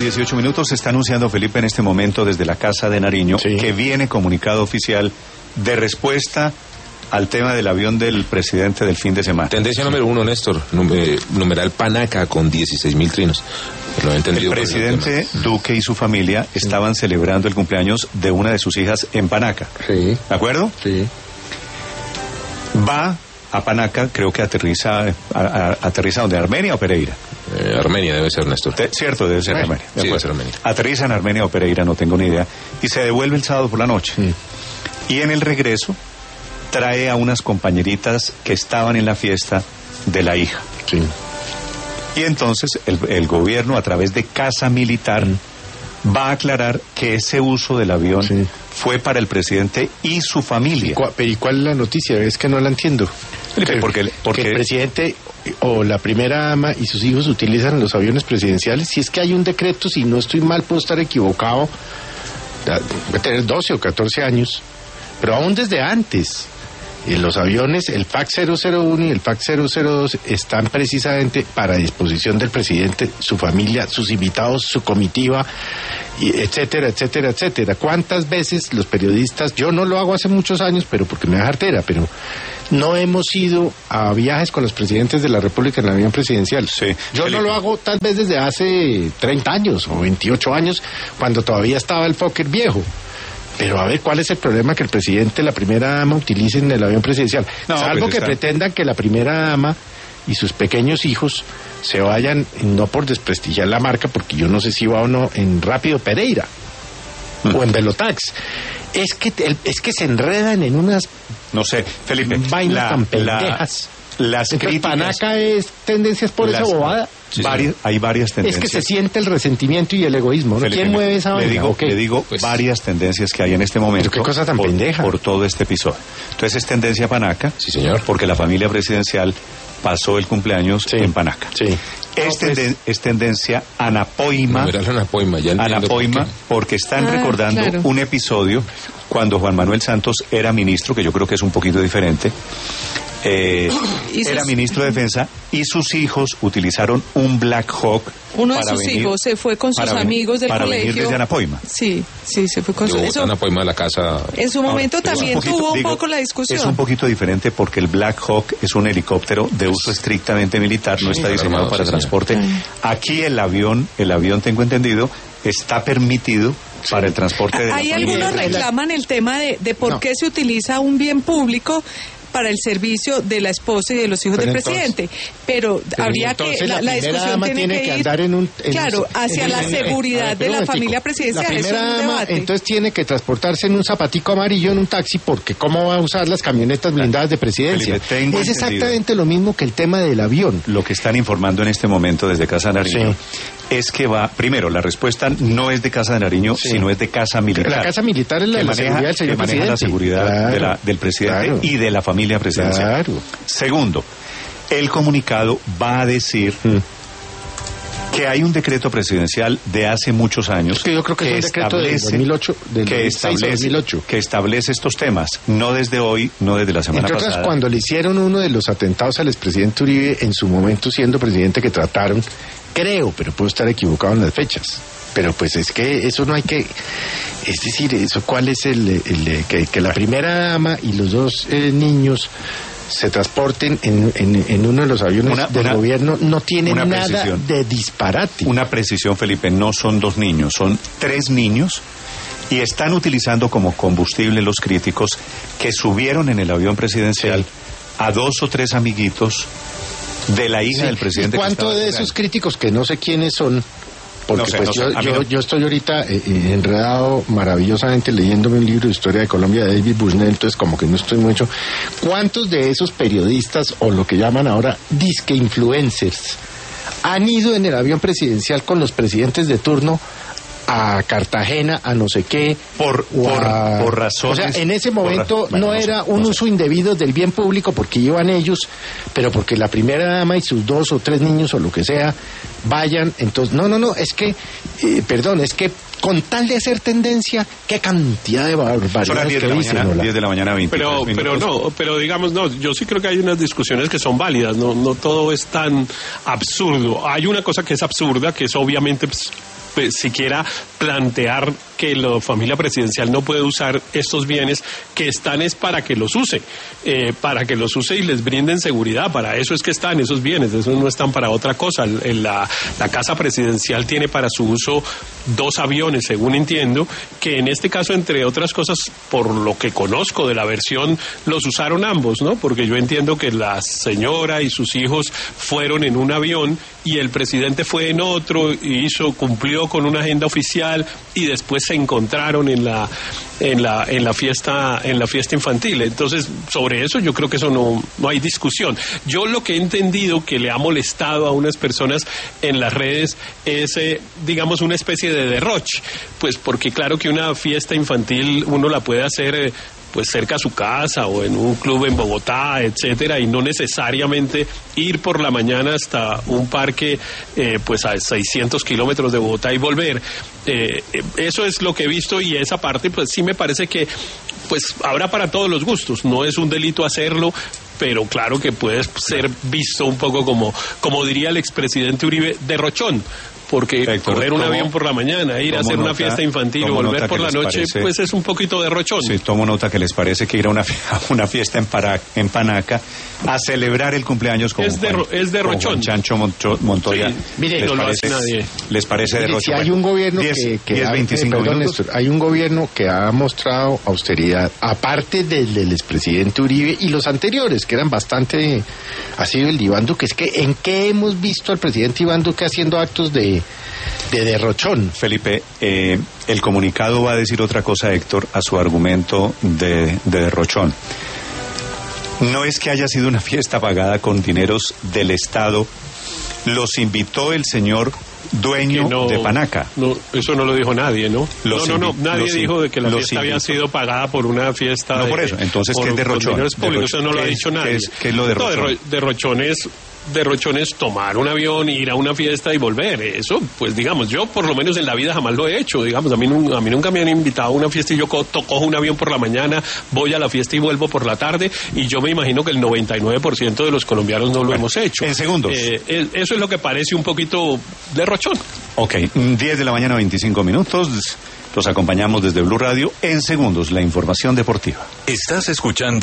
18 minutos. Se está anunciando, Felipe, en este momento desde la Casa de Nariño, sí, que viene comunicado oficial de respuesta al tema del avión del presidente del fin de semana. Tendencia número 1, Néstor, numeral Panaca con 16.000 trinos. Lo he entendido. El presidente Duque y su familia estaban celebrando el cumpleaños de una de sus hijas en Panaca. Sí. ¿De acuerdo? Sí. Va a Panaca, creo que aterriza donde, Armenia o Pereira. Armenia debe ser, Néstor. Cierto, debe ser Armenia. Sí, debe ser Armenia. Aterriza en Armenia o Pereira, no tengo ni idea. Y se devuelve el sábado por la noche. Y en el regreso trae a unas compañeritas que estaban en la fiesta de la hija. Sí. Y entonces el gobierno, a través de Casa Militar, va a aclarar que ese uso del avión fue para el presidente y su familia. ¿Y cuál es la noticia? Es que no la entiendo. Porque el presidente o la primera dama y sus hijos utilizan los aviones presidenciales. Si es que hay un decreto, si no estoy mal, puedo estar equivocado, voy a tener 12 o 14 años, pero aún desde antes. Los aviones, el FAC 001 y el FAC 002 están precisamente para disposición del presidente, su familia, sus invitados, su comitiva, y etcétera, etcétera, etcétera. ¿Cuántas veces los periodistas, yo no lo hago hace muchos años, pero porque me da jartera, pero no hemos ido a viajes con los presidentes de la República en el avión presidencial? Sí. Yo no lo hago tal vez desde hace 30 años o 28 años, cuando todavía estaba el Fokker viejo. Pero a ver, ¿cuál es el problema que el presidente y la primera dama utilicen el avión presidencial? No, salvo que pretendan que la primera dama y sus pequeños hijos se vayan, no por desprestigiar la marca, porque yo no sé si va o no en Rápido Pereira o en Velotax. Es que se enredan en unas, no sé, Felipe, vainas tan pendejas. Las críticas, Panaca es tendencias por esa bobada. Hay varias tendencias. Es que se siente el resentimiento y el egoísmo, ¿no? Felipe, ¿quién mueve esa vaina? Le digo varias tendencias que hay en este momento. Pero qué cosa tan pendeja. Por todo este episodio. Entonces es tendencia Panaca. Sí, señor. Porque la familia presidencial pasó el cumpleaños en Panaca. Sí. Es tendencia Anapoima. Anapoima, porque están recordando un episodio cuando Juan Manuel Santos era ministro, que yo creo que es un poquito diferente. Era ministro de Defensa y sus hijos utilizaron un Black Hawk. Uno de sus hijos se fue con sus amigos del colegio. Para venir desde Anapoima. Sí, se fue con sus... Anapoima de la casa. En su momento también tuvo un poco la discusión. Es un poquito diferente porque el Black Hawk es un helicóptero de uso estrictamente militar, no está diseñado para transporte. Aquí el avión, tengo entendido, está permitido para el transporte de Hay algunos reclaman el tema de por qué se utiliza un bien público para el servicio de la esposa y de los hijos del presidente, pero habría que la discusión tiene que ir hacia la seguridad de la familia presidencial. La primera dama entonces tiene que transportarse en un zapatico amarillo en un taxi, porque ¿cómo va a usar las camionetas blindadas de presidencia? Felipe, es exactamente lo mismo que el tema del avión. Lo que están informando en este momento desde Casa de Nariño es que primero, la respuesta no es de Casa de Nariño, sino es de Casa Militar. La Casa Militar es la seguridad del señor presidente. La seguridad del presidente y de la familia presidencial. Segundo, el comunicado va a decir que hay un decreto presidencial de hace muchos años que yo creo que es un decreto del 2008, que establece estos temas, no desde hoy, no desde la semana pasada. Entonces, cuando le hicieron uno de los atentados al expresidente Uribe, en su momento siendo presidente, que trataron, creo, pero puedo estar equivocado en las fechas, pero pues es que eso no hay que, es decir, eso cuál es que la primera dama y los dos niños se transporten en uno de los aviones del gobierno, no tiene nada de disparate. Una precisión, Felipe, no son 2 niños, son 3 niños, y están utilizando como combustible los críticos que subieron en el avión presidencial a 2 o 3 amiguitos de la hija del presidente. ¿Y cuánto de esos críticos, que no sé quiénes son? Porque yo estoy ahorita enredado maravillosamente leyéndome un libro de historia de Colombia de David Bushnell, entonces como que no estoy mucho. ¿Cuántos de esos periodistas, o lo que llaman ahora disque influencers, han ido en el avión presidencial con los presidentes de turno a Cartagena, a no sé qué, por razones... O sea, en ese momento no era un uso indebido del bien público porque iban ellos, pero porque la primera dama y sus 2 o 3 niños o lo que sea vayan. Entonces, no, es que, es que con tal de hacer tendencia, qué cantidad de barbaridades que dicen. 10 de la mañana, 20. Pero digamos, yo sí creo que hay unas discusiones que son válidas, no todo es tan absurdo. Hay una cosa que es absurda, que es obviamente... pues, siquiera plantear que la familia presidencial no puede usar estos bienes que están es para que los use y les brinden seguridad. Para eso es que están esos bienes, esos no están para otra cosa. La casa presidencial tiene para su uso 2 aviones, según entiendo, que en este caso, entre otras cosas, por lo que conozco de la versión, los usaron ambos, ¿no? Porque yo entiendo que la señora y sus hijos fueron en un avión y el presidente fue en otro y cumplió con una agenda oficial y después se encontraron en la fiesta infantil. Entonces, sobre eso yo creo que eso no hay discusión. Yo lo que he entendido que le ha molestado a unas personas en las redes es, digamos, una especie de derroche, pues porque claro que una fiesta infantil uno la puede hacer pues cerca a su casa o en un club en Bogotá, etcétera, y no necesariamente ir por la mañana hasta un parque pues a 600 kilómetros de Bogotá y volver. Eso es lo que he visto, y esa parte pues sí me parece que pues habrá para todos los gustos. No es un delito hacerlo, pero claro que puede ser visto un poco como diría el expresidente Uribe, derrochón. Porque correr un avión por la mañana, ir a hacer una fiesta infantil o volver por la noche, pues es un poquito derrochón. Sí, tomo nota que les parece que ir a una fiesta en Panaca a celebrar el cumpleaños con es derrochón. Juan Chancho Montoya. Sí, mire, no lo hace nadie. ¿Les parece derrochón? Si hay un gobierno hay un gobierno que ha mostrado austeridad, aparte del expresidente Uribe y los anteriores, que eran bastante, ha sido el de Iván Duque. Es que ¿en qué hemos visto al presidente Iván Duque haciendo actos de derrochón? Felipe, el comunicado va a decir otra cosa, Héctor, a su argumento de derrochón. No es que haya sido una fiesta pagada con dineros del Estado, los invitó el señor dueño de Panaca. No, eso no lo dijo nadie, ¿no? Nadie dijo de que la fiesta había sido pagada por una fiesta. No, por eso. Entonces, ¿qué es derrochón? Eso no lo ha dicho nadie. ¿Qué es lo derrochón? Derrochón es tomar un avión, ir a una fiesta y volver. Eso, pues digamos, yo por lo menos en la vida jamás lo he hecho. Digamos, a mí nunca me han invitado a una fiesta y yo cojo un avión por la mañana, voy a la fiesta y vuelvo por la tarde, y yo me imagino que el 99% de los colombianos no lo hemos hecho. En segundos. Eso es lo que parece un poquito derrochón. Ok, 10 de la mañana, 25 minutos. Los acompañamos desde Blue Radio. En segundos, la información deportiva. Estás escuchando